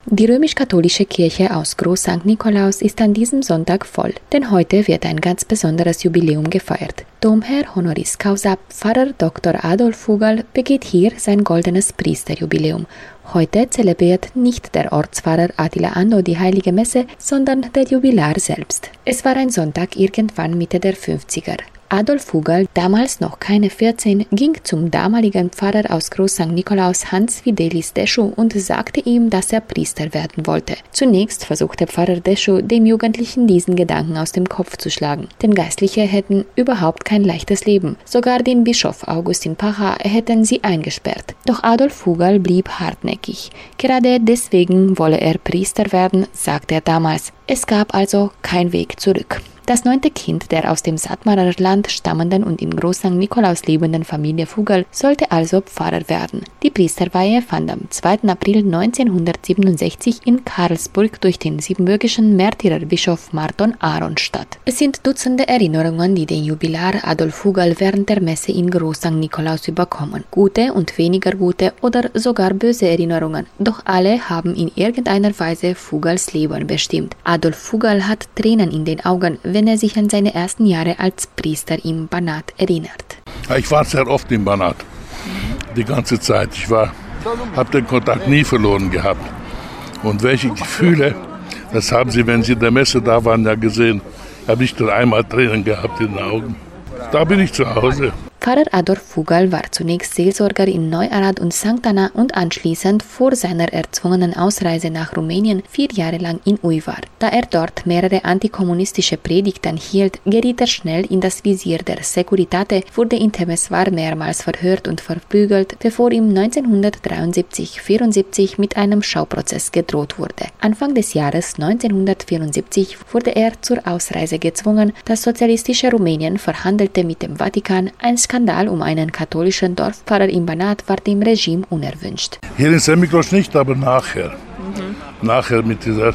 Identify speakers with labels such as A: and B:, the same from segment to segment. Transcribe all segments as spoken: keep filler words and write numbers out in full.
A: Die römisch-katholische Kirche aus Groß Sankt Nikolaus ist an diesem Sonntag voll, denn heute wird ein ganz besonderes Jubiläum gefeiert. Domherr honoris causa Pfarrer Doktor Adolf Fugl begeht hier sein goldenes Priesterjubiläum. Heute zelebriert nicht der Ortspfarrer Attila Anno die heilige Messe, sondern der Jubilar selbst. Es war ein Sonntag irgendwann Mitte der fünfziger. Adolf Fugl, damals noch keine vierzehn, ging zum damaligen Pfarrer aus Groß Sankt Nikolaus Hans Fidelis Deschu und sagte ihm, dass er Priester werden wollte. Zunächst versuchte Pfarrer Deschu, dem Jugendlichen diesen Gedanken aus dem Kopf zu schlagen, denn Geistliche hätten überhaupt kein leichtes Leben. Sogar den Bischof Augustin Pacher hätten sie eingesperrt. Doch Adolf Fugl blieb hartnäckig. Gerade deswegen wolle er Priester werden, sagte er damals. Es gab also keinen Weg zurück. Das neunte Kind der aus dem Sattmarer Land stammenden und in Groß Sankt Nikolaus lebenden Familie Fugl sollte also Pfarrer werden. Die Priesterweihe fand am zweiten April neunzehnhundertsiebenundsechzig in Karlsburg durch den siebenbürgischen Märtyrerbischof Marton Aron statt. Es sind Dutzende Erinnerungen, die den Jubilar Adolf Fugl während der Messe in Groß Sankt Nikolaus überkommen. Gute und weniger gute oder sogar böse Erinnerungen, doch alle haben in irgendeiner Weise Fugls Leben bestimmt. Adolf Fugl hat Tränen in den Augen, wenn er sich an seine ersten Jahre als Priester im Banat erinnert.
B: Ich war sehr oft im Banat, die ganze Zeit. Ich war, habe den Kontakt nie verloren gehabt. Und welche Gefühle, das haben Sie, wenn Sie in der Messe da waren, ja gesehen. Ich habe nicht nur einmal Tränen gehabt in den Augen. Da bin ich zu Hause.
A: Pfarrer Adolf Fugl war zunächst Seelsorger in Neu-Arad und Sankt Anna und anschließend vor seiner erzwungenen Ausreise nach Rumänien vier Jahre lang in Uivar. Da er dort mehrere antikommunistische Predigten hielt, geriet er schnell in das Visier der Securitate, wurde in Temeswar mehrmals verhört und verprügelt, bevor ihm neunzehnhundertdreiundsiebzig vierundsiebzig mit einem Schauprozess gedroht wurde. Anfang des Jahres neunzehnhundertvierundsiebzig wurde er zur Ausreise gezwungen. Das sozialistische Rumänien verhandelte mit dem Vatikan. Ein Skandal um einen katholischen Dorfpfarrer im Banat war dem Regime unerwünscht.
B: Hier in Semikos nicht, aber nachher. Mhm. Nachher mit dieser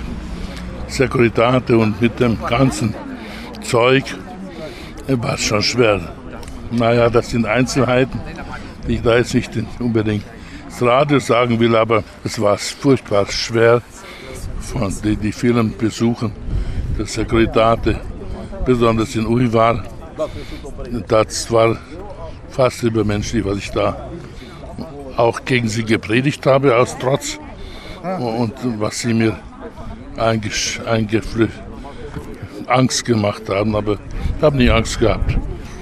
B: Securitate und mit dem ganzen Zeug war es schon schwer. Naja, das sind Einzelheiten, die ich da jetzt nicht unbedingt ins Radio sagen will, aber es war furchtbar schwer von die, die vielen Besuchen der Securitate, besonders in Uivar. Das war fast übermenschlich, was ich da auch gegen sie gepredigt habe, aus Trotz. Und was sie mir eigentlich, eigentlich Angst gemacht haben. Aber ich habe nie Angst gehabt.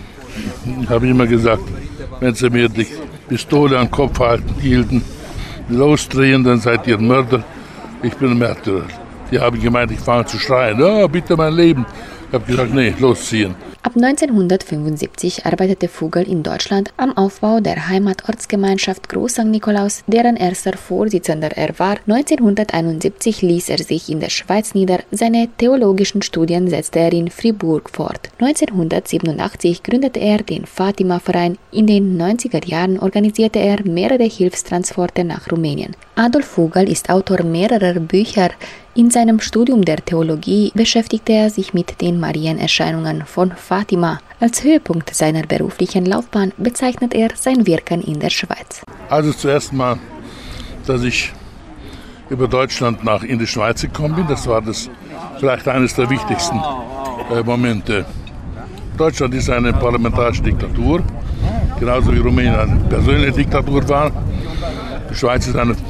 B: Ich habe immer gesagt, wenn sie mir die Pistole an den Kopf halten, hielten, losdrehen, dann seid ihr Mörder. Ich bin ein Märtyrer. Die haben gemeint, ich fange zu schreien. Oh, bitte mein Leben. Ich habe gesagt, nee, losziehen.
A: Ab neunzehnhundertfünfundsiebzig arbeitete Fugl in Deutschland am Aufbau der Heimatortsgemeinschaft Groß Sankt Nikolaus, deren erster Vorsitzender er war. neunzehnhunderteinundsiebzig ließ er sich in der Schweiz nieder. Seine theologischen Studien setzte er in Fribourg fort. neunzehnhundertsiebenundachtzig gründete er den Fatima-Verein. In den neunziger Jahren organisierte er mehrere Hilfstransporte nach Rumänien. Adolf Fugl ist Autor mehrerer Bücher. In seinem Studium der Theologie beschäftigte er sich mit den Marienerscheinungen von Fatima. Als Höhepunkt seiner beruflichen Laufbahn bezeichnet er sein Wirken in der Schweiz.
B: Also zuerst mal, dass ich über Deutschland nach in die Schweiz gekommen bin, das war das vielleicht eines der wichtigsten äh, Momente. Deutschland ist eine parlamentarische Diktatur, genauso wie Rumänien eine persönliche Diktatur war. Die Schweiz ist eine,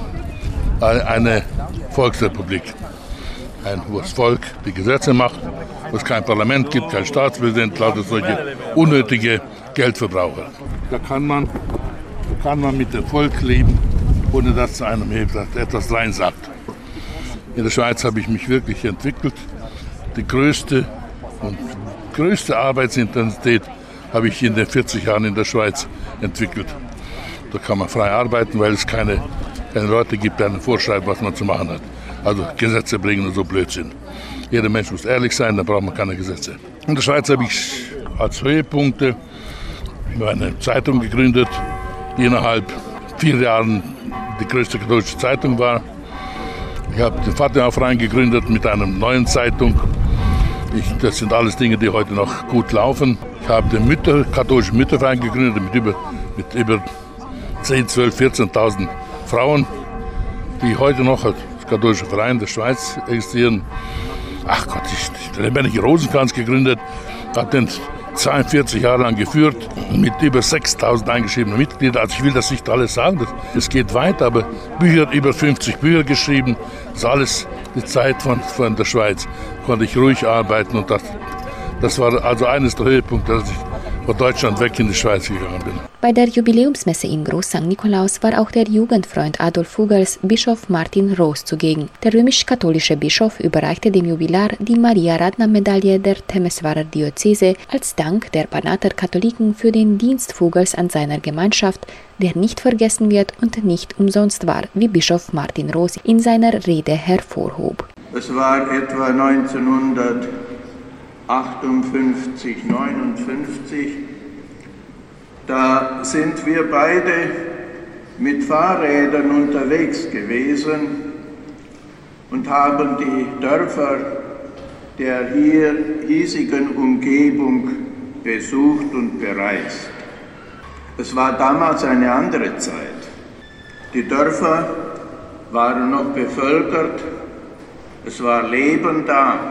B: eine Volksrepublik. Ein, wo das Volk die Gesetze macht, wo es kein Parlament gibt, kein Staatspräsident, lauter solche unnötige Geldverbraucher. Da kann man, da kann man mit dem Volk leben, ohne dass zu einem etwas reinsagt. In der Schweiz habe ich mich wirklich entwickelt. Die größte und größte Arbeitsintensität habe ich in den vierzig Jahren in der Schweiz entwickelt. Da kann man frei arbeiten, weil es keine, keine Leute gibt, die einem vorschreiben, was man zu machen hat. Also Gesetze bringen und so Blödsinn. Jeder Mensch muss ehrlich sein, da braucht man keine Gesetze. In der Schweiz habe ich als Höhepunkte eine Zeitung gegründet, die innerhalb vier Jahren die größte katholische Zeitung war. Ich habe den Fatima-Verein gegründet mit einer neuen Zeitung. Ich, das sind alles Dinge, die heute noch gut laufen. Ich habe den Mütter, katholischen Mütterverein gegründet mit über, mit über zehn, zwölf, vierzehntausend Frauen, die heute noch römisch-katholische Verein der Schweiz existieren. Ach Gott, ich, der lebendige Rosenkranz gegründet, hat den zweiundvierzig Jahre lang geführt, mit über sechstausend eingeschriebenen Mitgliedern. Also ich will das nicht alles sagen, es geht weiter, aber Bücher, über fünfzig Bücher geschrieben, das ist alles die Zeit von, von der Schweiz. Konnte ich ruhig arbeiten und das, das war also eines der Höhepunkte, dass ich von Deutschland weg in die Schweiz gegangen bin.
A: Bei der Jubiläumsmesse in Groß Sankt Nikolaus war auch der Jugendfreund Adolf Fugals, Bischof Martin Roos, zugegen. Der römisch-katholische Bischof überreichte dem Jubilar die Maria-Radner-Medaille der Temeswarer Diözese als Dank der Banater Katholiken für den Dienst Fugals an seiner Gemeinschaft, der nicht vergessen wird und nicht umsonst war, wie Bischof Martin Roos in seiner Rede hervorhob.
C: Es war etwa neunzehnhundertachtundfünfzig, neunundfünfzig, da sind wir beide mit Fahrrädern unterwegs gewesen und haben die Dörfer der hier hiesigen Umgebung besucht und bereist. Es war damals eine andere Zeit. Die Dörfer waren noch bevölkert, es war Leben da.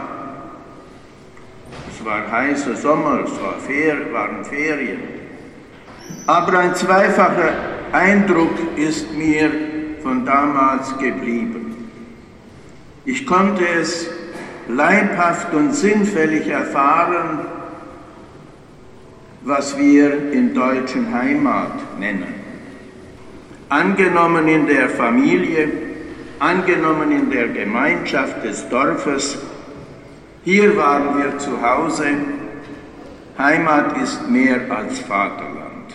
C: Es war heißer Sommer, es war Fer- waren Ferien. Aber ein zweifacher Eindruck ist mir von damals geblieben. Ich konnte es leibhaft und sinnfällig erfahren, was wir in deutschen Heimat nennen. Angenommen in der Familie, angenommen in der Gemeinschaft des Dorfes, hier waren wir zu Hause. Heimat ist mehr als Vaterland.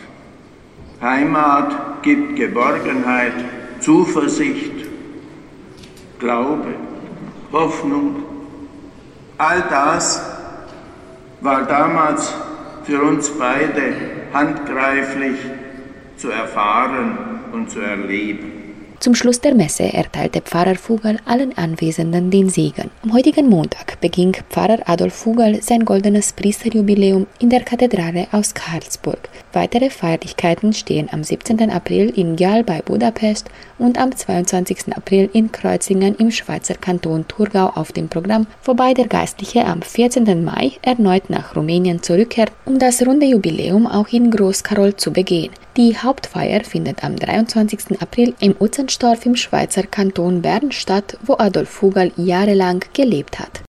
C: Heimat gibt Geborgenheit, Zuversicht, Glaube, Hoffnung. All das war damals für uns beide handgreiflich zu erfahren und zu erleben.
A: Zum Schluss der Messe erteilte Pfarrer Fugal allen Anwesenden den Segen. Am heutigen Montag beging Pfarrer Adolf Fugal sein goldenes Priesterjubiläum in der Kathedrale aus Karlsburg. Weitere Feierlichkeiten stehen am siebzehnten April in Gjál bei Budapest und am zweiundzwanzigsten April in Kreuzingen im Schweizer Kanton Thurgau auf dem Programm, wobei der Geistliche am vierzehnten Mai erneut nach Rumänien zurückkehrt, um das runde Jubiläum auch in Groß-Karoll zu begehen. Die Hauptfeier findet am dreiundzwanzigsten April im Utzenstorf im Schweizer Kanton Bern statt, wo Adolf Fugal jahrelang gelebt hat.